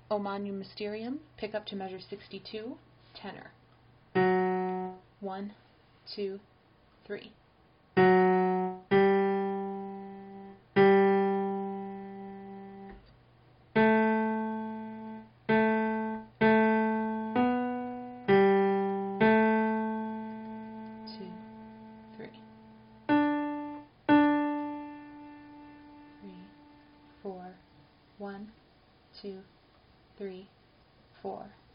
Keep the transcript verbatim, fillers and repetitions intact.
O Magnum Mysterium, pick up to measure sixty-two, tenor. One, two, three. Two, three. Three, four. One, two, three, four.